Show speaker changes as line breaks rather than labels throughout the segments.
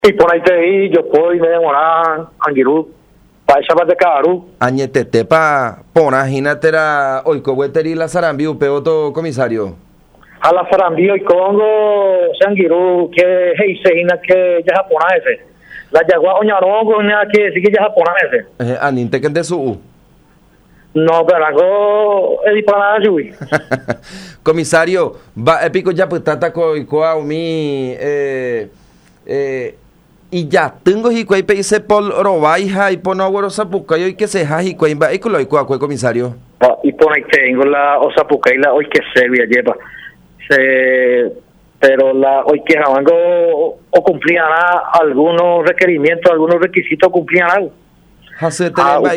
Y por ahí te di, yo puedo irme demorar, Anguirú, para esa parte de Cabarú.
Añetete pa ponajinatera oikoweteri la sarambiu peoto comisario.
A la Sarambío y Congo, Anguirú, que heisehina que ya japonese. La yagua oñarongo, que sí que ya japonese.
Aninte que de su.
No, pero algo es para ayuy.
Comisario, va épico ya pues tata coa mi y ya tengo y cuai peise pol robaija y pono agüero sapucayo y que se jaji cuai va y culo y cua comisario.
Y por ahí tengo la osapuca y la hoy que se vía lleva. Pero la hoy que jabango o cumplían algunos requerimientos, algunos requisitos cumplían algo.
Usted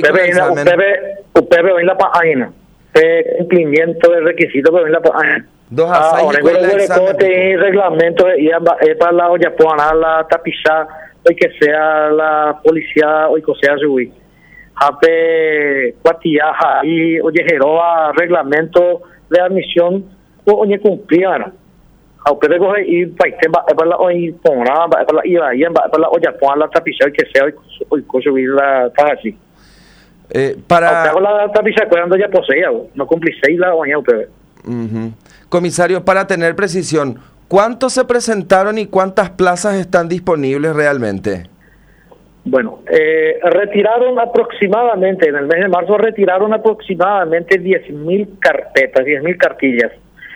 ve en la página. Cumplimiento del requisito que ve en la página. Ahora el reglamento es para la olla poner la tapiza hoy que sea la policía hoy que sea subir. Hape cuatiaja y oye jeroa reglamento de admisión oye cumplían. A usted coge y para la hoy ponga para la iba y para la olla poner la tapiza hoy que sea hoy subir la taxi. Para la tapiza cuando ya poseía no cumplí 6 la oña usted.
Comisario, para tener precisión, ¿cuántos se presentaron y cuántas plazas están disponibles realmente?
Bueno, retiraron aproximadamente, en el mes de marzo retiraron aproximadamente 10.000 carpetas, 10.000 cartillas.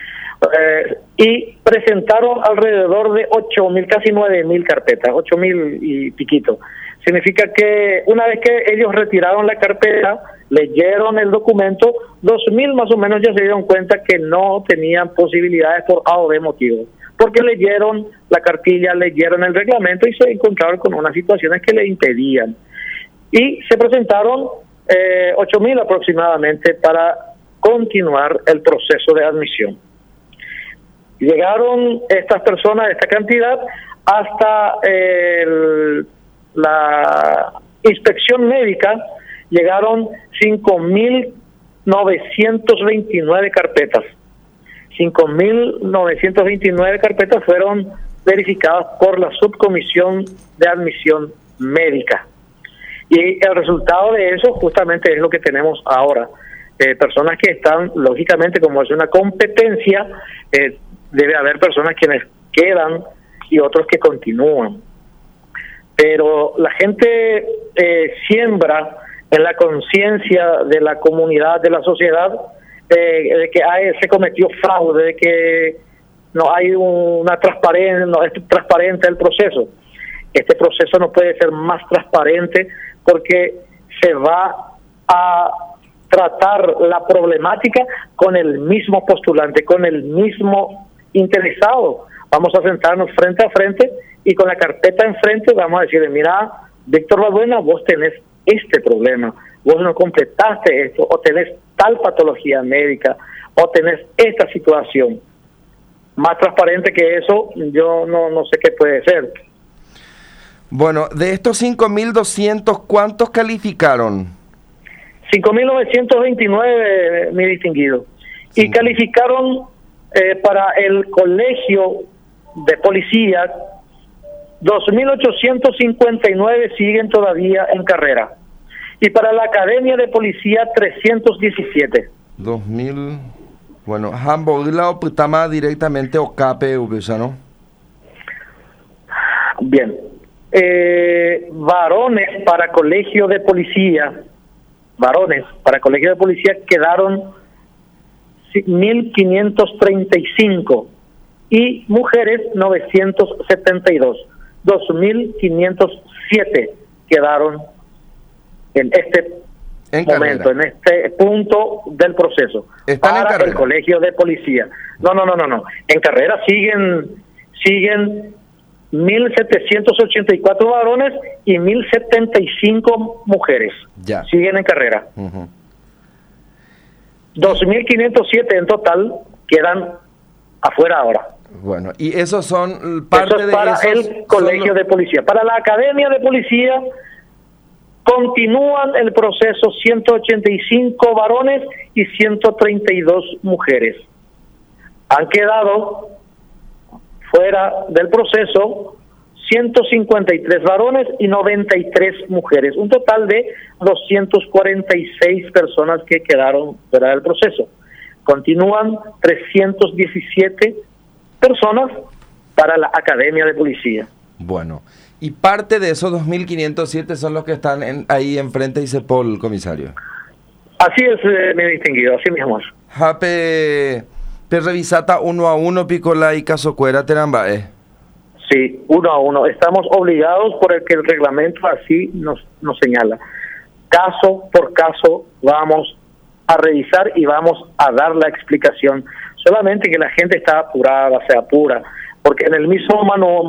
Y presentaron alrededor de 8.000, casi 9.000 carpetas, 8.000 y piquito. Significa que una vez que ellos retiraron la carpeta, leyeron el documento, 2.000 más o menos ya se dieron cuenta que no tenían posibilidades por A o B motivos, porque leyeron la cartilla, leyeron el reglamento y se encontraron con unas situaciones que le impedían. Y se presentaron 8.000 aproximadamente para continuar el proceso de admisión. Llegaron estas personas, esta cantidad, hasta la inspección médica, llegaron 5.929 carpetas. 5.929 carpetas fueron verificadas por la subcomisión de admisión médica. Y el resultado de eso justamente es lo que tenemos ahora. Personas que están, lógicamente, como es una competencia, debe haber personas quienes quedan y otros que continúan. Pero la gente siembra en la conciencia de la comunidad, de la sociedad, de que se cometió fraude, de que no hay una transparencia, no es transparente el proceso. Este proceso no puede ser más transparente porque se va a tratar la problemática con el mismo postulante, con el mismo interesado. Vamos a sentarnos frente a frente y con la carpeta enfrente vamos a decirle, mira, Víctor Balbuena, vos tenés este problema, vos no completaste esto, o tenés tal patología médica, o tenés esta situación. Más transparente que eso, yo no sé qué puede ser.
Bueno, de estos 5.200, ¿cuántos calificaron?
5.929, mi distinguido. Sí. Y calificaron para el colegio de policía, 2.859 siguen todavía en carrera. Y para la academia de policía, 317.
2.000, bueno, Hamburg Putama directamente o CAPE, ¿no?
Bien. Varones para colegio de policía, quedaron 1.535 y mujeres 972. 2.507 quedaron en este momento, en este punto del proceso.
¿Están
para el colegio de policía? No. En carrera siguen 1.784 varones y 1.075 mujeres.
Ya.
Siguen en carrera. 2.507 en total quedan afuera ahora.
Bueno, y esos son parte
eso es para el colegio de policía. Para la academia de policía continúan el proceso 185 varones y 132 mujeres. Han quedado fuera del proceso 153 varones y 93 mujeres, un total de 246 personas que quedaron fuera del proceso. Continúan 317 personas para la Academia de Policía.
Bueno, y parte de esos 2.507 son los que están ahí enfrente de ICEPOL, comisario.
Así es, mi distinguido, así mismo es.
Jape, revisata uno a uno, Picola y Casocuera, Terambae.
Sí, uno a uno. Estamos obligados por el que el reglamento así nos señala. Caso por caso vamos a revisar y vamos a dar la explicación. Solamente que la gente está apurada, se apura, porque en el mismo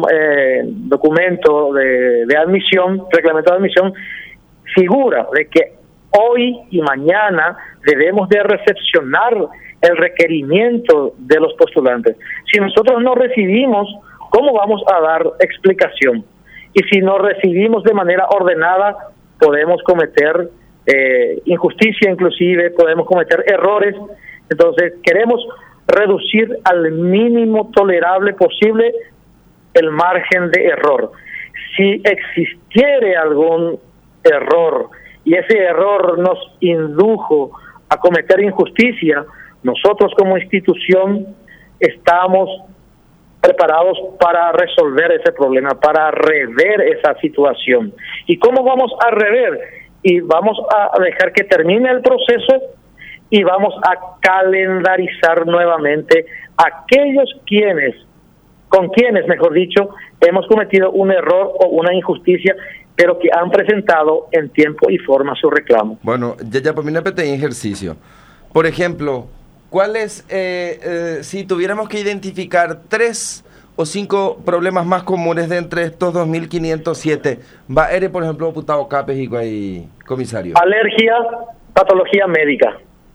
documento de admisión, reglamento de admisión, figura de que hoy y mañana debemos de recepcionar el requerimiento de los postulantes. Si nosotros no recibimos, ¿cómo vamos a dar explicación? Y si no recibimos de manera ordenada, podemos cometer injusticia, inclusive podemos cometer errores. Entonces queremos reducir al mínimo tolerable posible el margen de error. Si existiere algún error y ese error nos indujo a cometer injusticia, nosotros como institución estamos preparados para resolver ese problema, para rever esa situación. ¿Y cómo vamos a rever? Y vamos a dejar que termine el proceso y vamos a calendarizar nuevamente aquellos con quienes, mejor dicho, hemos cometido un error o una injusticia, pero que han presentado en tiempo y forma su reclamo.
Bueno, ya por mí no pedí ejercicio. Por ejemplo, ¿cuáles, si tuviéramos que identificar 3 o 5 problemas más comunes de entre estos 2.507, va a por ejemplo, putado capes y comisario?
Alergia, patología médica.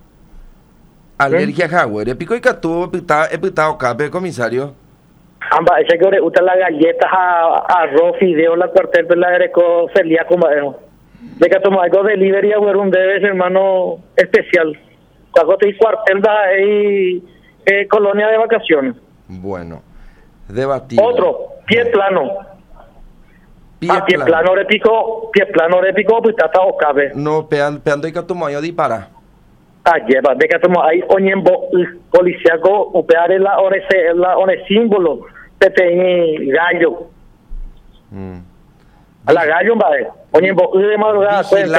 Alergia, jaguar, pico y catú, putado cape, comisario.
Amba, ese que usa las galletas a arroz, fideo, la cuartel, pero la ereco celíaco, de que tomar algo delivery a un debe hermano especial. Cuando te cuartel da ahí colonia de vacaciones.
Bueno, debatido.
Otro, pie plano. Pie plano repico, pues está o cabe.
No, peando y catumayo dispara.
Lleva, de que tomo ahí oñembo policiaco opear en la símbolo PTI gallo. A la gallo vale. Oñembo de madrugada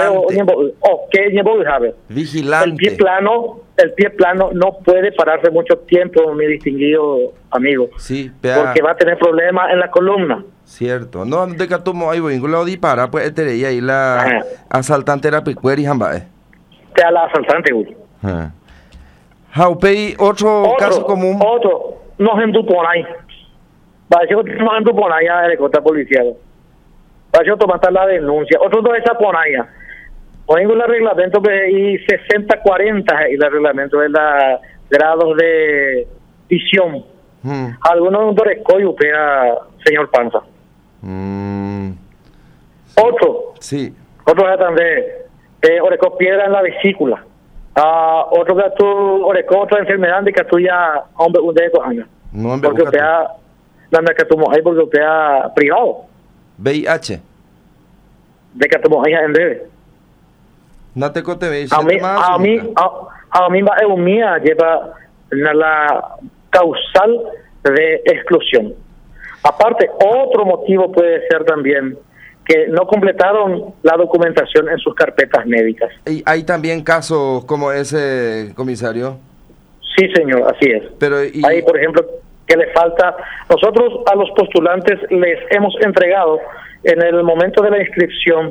vigilante.
El pie plano no puede pararse mucho tiempo, mi distinguido amigo.
Sí,
porque va a tener problemas en la columna.
Cierto. No, de que tomo ahí voy a disparar pues ahí la asaltante era picueri jambae.
A la asaltante, güey.
Jaupei, otro caso común.
Otro, nos enduponay. Parece que nos enduponay a la cota policial. Parece que tomar la denuncia. Otro no es esa ponaya. Oigo el reglamento y 60-40 y el reglamento de los grados de visión. Algunos de un señor Panza. Otro.
Sí.
Otro también. Oreco piedra en la vesícula. Otro que tú oreco otra enfermedad de que tú ya hombre un de años.
No,
porque opea la que tú ahí porque opea privado.
VIH.
De que tú ahí en breve.
No te cote VIH.
A mí va eumía lleva la causal de exclusión. Aparte, otro motivo puede ser también que no completaron la documentación en sus carpetas médicas.
¿Y hay también casos como ese, comisario?
Sí, señor, así es.
Pero
hay, por ejemplo, que le falta... Nosotros a los postulantes les hemos entregado en el momento de la inscripción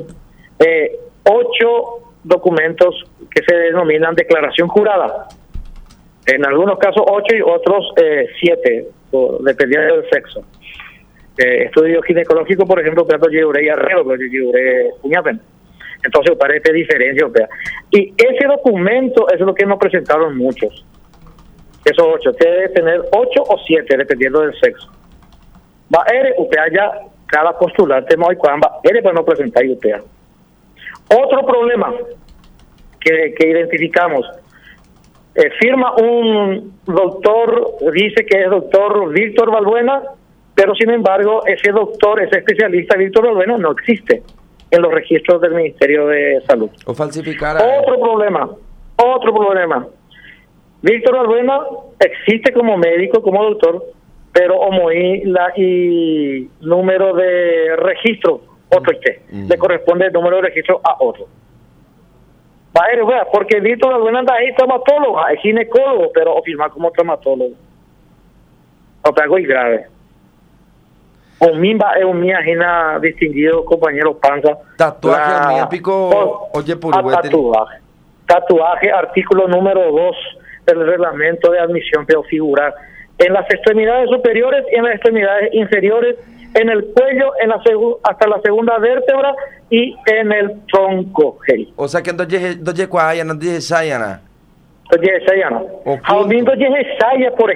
8 documentos que se denominan declaración jurada. En algunos casos 8 y otros 7, dependiendo del sexo. Estudio ginecológico, por ejemplo, pero yo llevé arreo, pero yo llevé puñapen. Entonces, parece diferencia. Y ese documento es lo que nos presentaron muchos. Esos 8, debe tener 8 o 7, dependiendo del sexo. Va UPA ya, cada postulante, va para no presentar UPA. Otro problema que identificamos, firma un doctor, dice que es doctor Víctor Balbuena, pero sin embargo ese doctor, ese especialista Víctor Balbuena no existe en los registros del Ministerio de Salud.
O falsificar.
Otro problema. Víctor Balbuena existe como médico, como doctor, pero y número de registro, otro le corresponde el número de registro a otro. Porque Víctor Balbuena anda ahí traumatólogo, es ginecólogo, pero o firma como traumatólogo. O algo grave. O mimba es un ajena distinguido compañero Panza.
Tatuaje épico, oye, por
tatuaje, artículo número 2 del reglamento de admisión, pero figurar en las extremidades superiores y en las extremidades inferiores, en el cuello, hasta la segunda vértebra y en el tronco. Hey.
O sea que entonces cuáyana, entonces sayana.
Por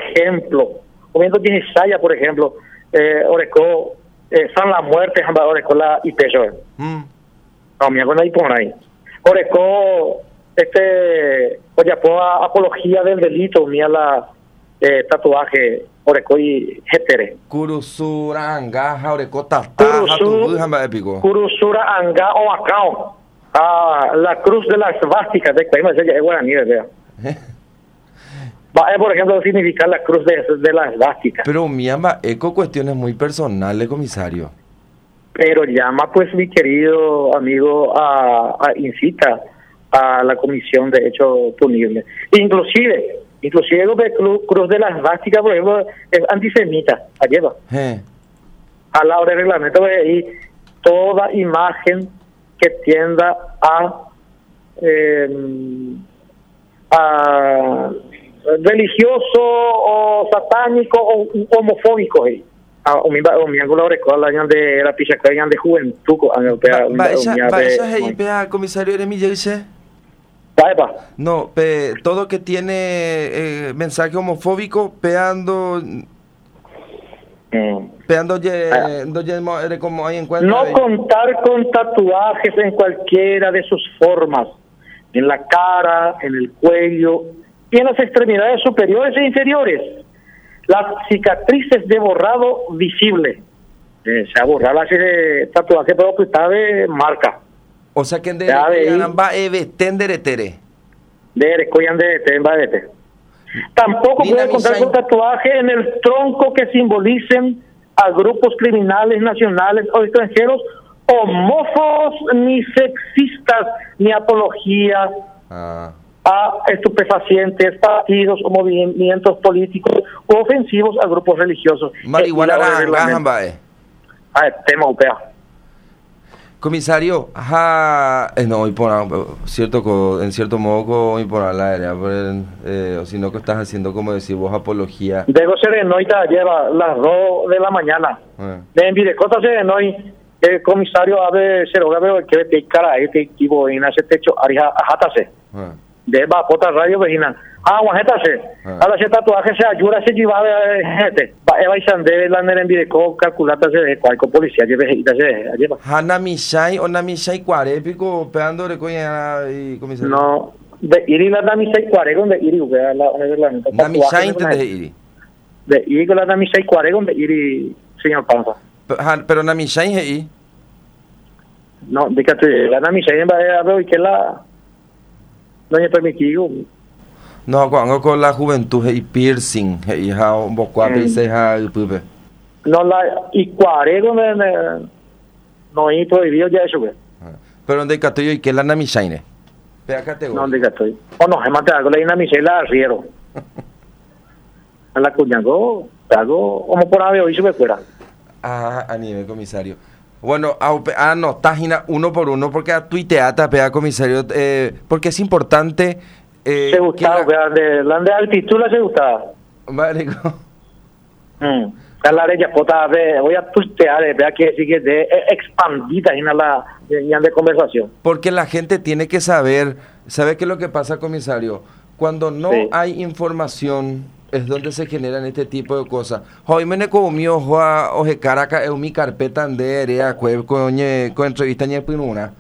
ejemplo, oreco San la muerte, oreco la ipecho. No, me hago una por ahí. Oreco oye, apología del delito, mía la tatuaje, oreco y jetere.
Kurusura anga, oreco tataja, tu jamba épico.
Kurusura anga o acao. La cruz de las svásticas de Cuaima, ella es guaraní, vea. Por ejemplo, significar la cruz de las svásticas.
Pero miamba, eco cuestiones muy personales, comisario.
Pero llama, pues, mi querido amigo, incita a la Comisión de Hechos Punibles. Inclusive lo de cruz de las svásticas, por ejemplo, es antisemita, lleva. A la hora del reglamento, y toda imagen que tienda a religioso o satánico o homofóbico. Mi ángulo recuerda el año de la picha que de juventud.
Comisario, ¿eres mi dice? No, todo que tiene mensaje homofóbico, como hay encuentro.
No contar con tatuajes en cualquiera de sus formas, en la cara, en el cuello y en las extremidades superiores e inferiores. Las cicatrices de borrado visible. Se ha borrado ese tatuaje, pero que está de marca.
O sea que
tampoco puede contar con tatuaje en el tronco que simbolicen a grupos criminales nacionales o extranjeros, homófobos, ni sexistas, ni apología a estupefacientes, partidos o movimientos políticos o ofensivos a grupos religiosos.
Marihuana comisario, no, en cierto modo, imponer la área, o si no, que estás haciendo, como decir vos, apología.
Debo serenoita lleva las 2 de la mañana. De envidecota serenoy, el comisario abre seroga, que te cara, equipo en ese techo, arija, ajátase. De bapota radio, vecina. Guajétase. A la tatuaje se ayuda, se lleva, gente. Eva y Sande, la nera envidecó, calculata, se de cualquier policía, lleva.
Hanamishai o Namishai cuarépico, peando de coña y comisario.
No, de Iri la Namishai cuarégón de Iri, la
Namishai intende Iri.
De Iri con la Namishai cuarégón de Iri, señor Panza.
Pero Namishai es Iri.
No, dígate, la Namishai va a ver que la no me permitido.
No, cuando con la juventud y piercing, y un poco a veces
no la y cuarego no hay prohibido ya eso, güey.
Pero donde catoyo y que la Namishaine. Pea categoría.
No, donde catoyo. O no, se mata con la Namishaine la arriero. A la cuñago, hago como por ave hoy se me fuera.
A nivel comisario. Bueno, no, página 1 por 1, porque a tuiteata, pea comisario, porque es importante.
Se gustaba, la de altitud la se gustaba.
Marico.
La ya pota, voy a tuitear, vea que sigue de expandida en la de conversación.
Porque la gente tiene que saber, ¿sabe qué es lo que pasa, comisario? Cuando no hay información es donde se generan este tipo de cosas. Hoy me comió oje caraca en mi carpeta de area con entrevista ni pinuna.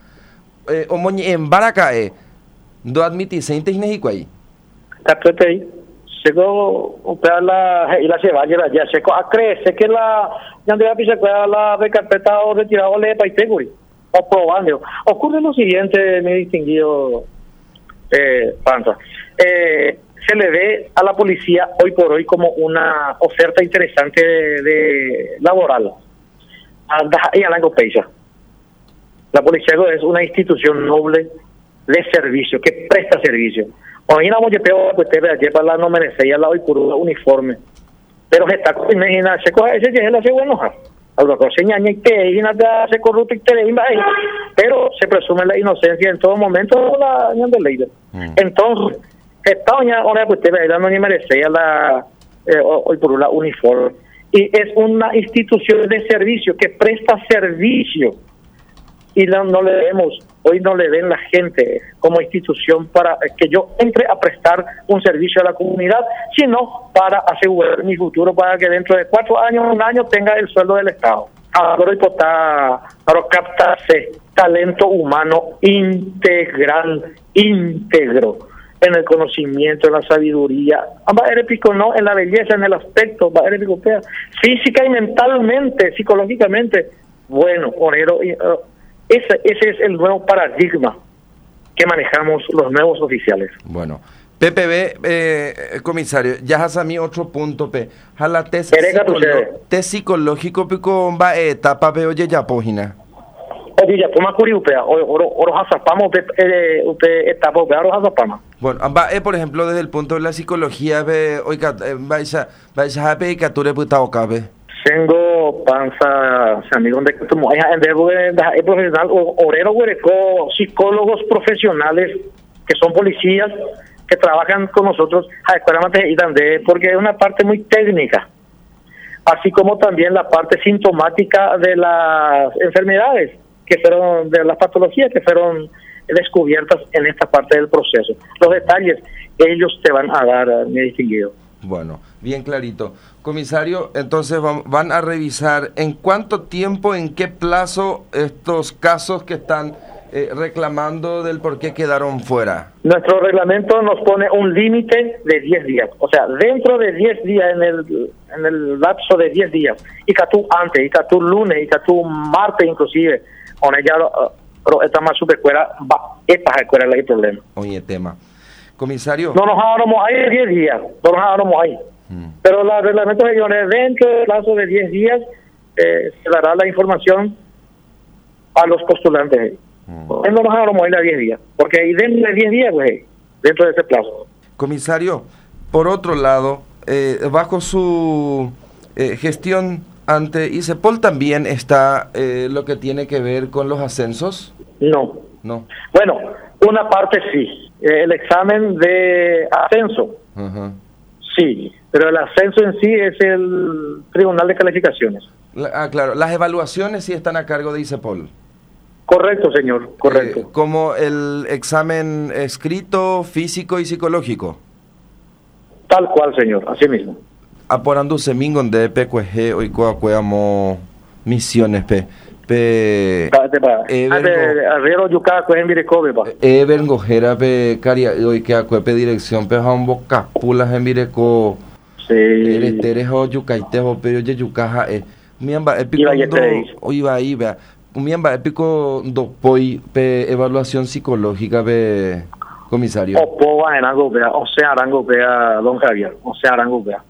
En Baracae, do admití se interne ahí.
Tapete Seco la y la se va ya seco crece que la ya de la pisa la de carpeta o retirado le paiteguri o probando. Ocurre lo siguiente, mi distinguido Panza. Se le ve a la policía hoy por hoy como una oferta interesante de laboral. Y a la Peisa. La policía es una institución noble de servicio, que presta servicio. Hoy no voy a peor, pues te lleva la no merece ya la hoy por uniforme. Pero se está imagina, se coge ese que es la bueno, algo cosa ñaña y te y nada se corrupto y te pero se presume la inocencia en todo momento la ñan de ley. Entonces, esta doña ahora pues te no ni merece ya la hoy por la uniforme y es una institución de servicio que presta servicio. Y no le vemos, hoy no le ven la gente como institución para que yo entre a prestar un servicio a la comunidad, sino para asegurar mi futuro, para que dentro de 4 años, 1 año, tenga el sueldo del Estado. Ahora para captarse talento humano integral, íntegro, en el conocimiento, en la sabiduría, no en la belleza, en el aspecto, física y mentalmente, psicológicamente. Bueno, Onero, ese es el nuevo paradigma que manejamos los nuevos oficiales.
Bueno, PPB, comisario, ya has a mí otro punto, jala test psicológico, pico va etapa, oye, ya página.
Oye, ya toma curiupea, oro hasapamos, etapa, oro hasapama.
Bueno, va, por ejemplo, desde el punto de la psicología, oiga, vais a pecature puta o cabe.
Tengo Panza, amigos de como hay profesional obrero huereco, psicólogos profesionales que son policías que trabajan con nosotros porque es una parte muy técnica, así como también la parte sintomática de las enfermedades que fueron, de las patologías que fueron descubiertas en esta parte del proceso. Los detalles ellos te van a dar, mi distinguido.
Bueno, bien clarito. Comisario, entonces van a revisar en cuánto tiempo, en qué plazo estos casos que están reclamando del por qué quedaron fuera.
Nuestro reglamento nos pone un límite de 10 días. O sea, dentro de 10 días, en el lapso de 10 días, y que tú antes, y que tú lunes, y que tú martes inclusive, con ella esta más supercuera, esta escuela es el problema.
Oye, tema. Comisario.
No nos ahorramos ahí 10 días, no nos ahorramos ahí. Pero los reglamentos regionales, dentro del plazo de 10 días, se dará la información a los postulantes. No nos ahorramos ahí a 10 días, porque ahí dentro de 10 días, pues, dentro de ese plazo.
Comisario, por otro lado, bajo su gestión ante ICEPOL también está lo que tiene que ver con los ascensos.
No. Bueno, una parte sí. El examen de ascenso, sí, pero el ascenso en sí es el Tribunal de Calificaciones.
Claro, las evaluaciones sí están a cargo de ICEPOL.
Correcto, señor, correcto.
Como el examen escrito, físico y psicológico.
Tal cual, señor, así mismo.
Aporando semingon de PQG, hoy coacueamo misiones,
arriero yuca en Virecobe pa
Gojera caria hoy que acuepe dirección un boca pulas en Vireco eres o yucaitejo pero ye yucaja miamba épico iba ahí vea miamba épico do poi evaluación psicológica comisario
o arango vea o sea arango vea don Javier o sea arango vea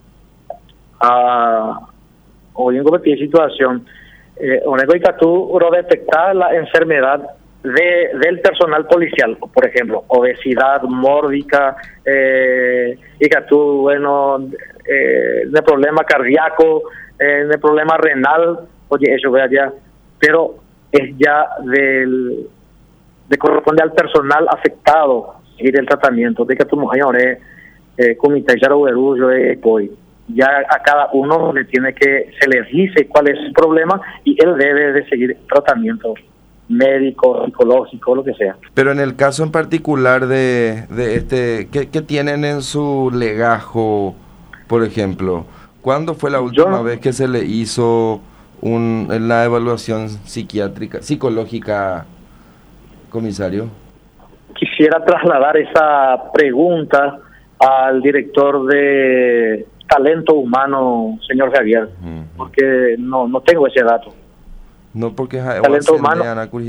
hoy en cualquier situación tú detectar la enfermedad del personal policial, por ejemplo, obesidad mórbica, y que tú, de problema cardíaco, de problema renal, oye, eso vea ya, pero es ya corresponde al personal afectado seguir el tratamiento, de que tú, comité ya ya a cada uno se le dice cuál es su problema y él debe de seguir tratamiento médico, psicológico, lo que sea.
Pero en el caso en particular de ¿qué tienen en su legajo, por ejemplo? ¿Cuándo fue la última vez que se le hizo la evaluación psicológica, comisario?
Quisiera trasladar esa pregunta al director de talento humano, señor Javier, porque no tengo ese dato.
No, porque
Talento humano.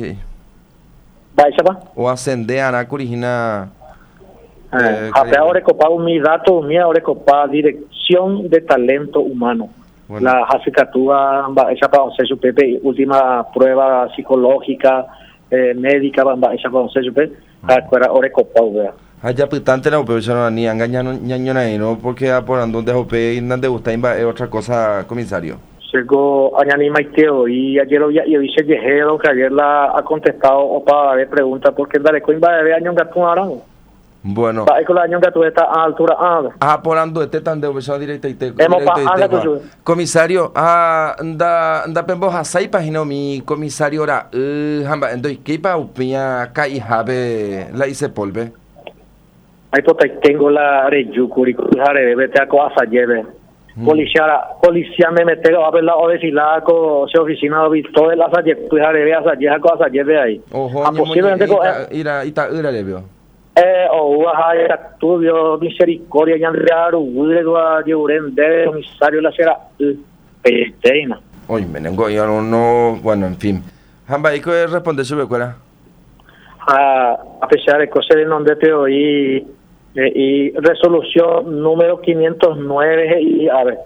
O ascender a Curigina.
Ahora copado mi dato, mi ahora copado dirección de talento humano. Bueno. La Jacicatúa, esa para hacer su Pepe, última prueba psicológica, médica, esa para hacer su Pepe, ahora copado, vea.
Allá pitante no, pero yo no ni engañan no porque por donde jope y donde gusta otra cosa, comisario.
Llegó añani maiteo y ayer yo dice Yejero que ayer la ha contestado o para ver preguntas porque dale coimba de año gato arango.
Bueno.
Para con la año gato está a altura
por ando tan de observación directa y te. Comisario, anda pembo hasai página mi comisario ora hamba entonces qué pa upia kai habe la hice polve.
Ahí tengo la reyucuri jare vete a cosa lleve. Policía me mete a ver la oficina con su oficina visto de las ayer pues jare vea esa cosa lleve ahí.
Posiblemente ira le veo.
O haya estudio misericordia y andrear uguregua lleuren de comisario la será pesteina.
Oye, menengo yo no, bueno, en fin. Hamba y que responde sobre cuál.
A pesar de cosas de donde te oí y resolución número 509 y a ver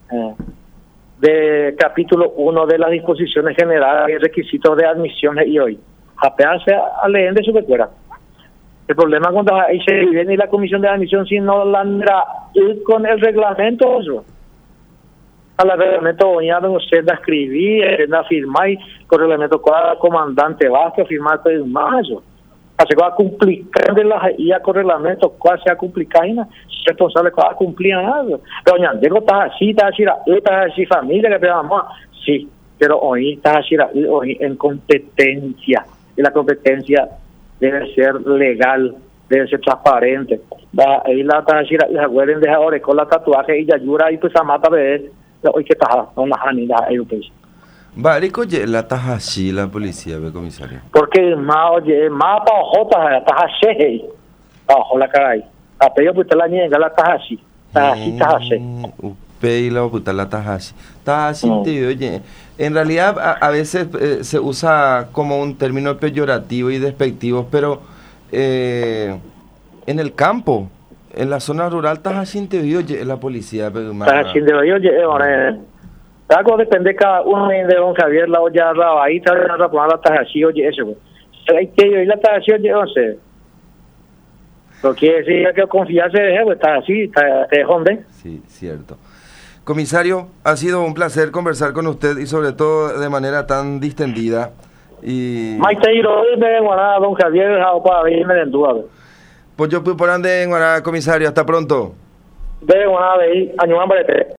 de capítulo 1 de las disposiciones generales y requisitos de admisión y hoy apearse a leer de su recuerda. El problema cuando ahí se viene y la comisión de admisión si no la ir con el reglamento eso. A la reglamento doñado usted la escribí, la firmáis con el reglamento cada comandante Vázquez firmar todo más eso. Así que va a complicar de la IA con reglamento, cuál sea complicado, responsable que va a cumplir nada. Pero doña, digo, estás así familia que pegamos, sí, pero hoy estás así hoy en competencia, y la competencia debe ser legal, debe ser transparente. Ahí la estás así, y acuerden de ahora con la tatuaje y ya ayuda y pues a mata de hoy que estás, no la janida, ahí pues.
Varico la taja así la policía, ve comisario.
Porque más para ojota taja así, bajo la caray. A pedir pues la niega la taja así, taja así.
Upei la puta la taja así. Taja así te oye. En realidad a veces se usa como un término peyorativo y despectivo, pero en el campo, en la zona rural taja así te oye la policía.
Taja así te oye, algo depende cada uno de don Javier la olla ahí está la poner la tajací oye eso hay que yo y la tajací oye once lo quiere decir que confiarse de pues está así está donde
sí cierto. Comisario, ha sido un placer conversar con usted y sobre todo de manera tan distendida y
Maiteiro de Guaná don Javier para irme en duda
pues yo puedo por ande en Guaná comisario hasta pronto
de Guaná de ahí año hambre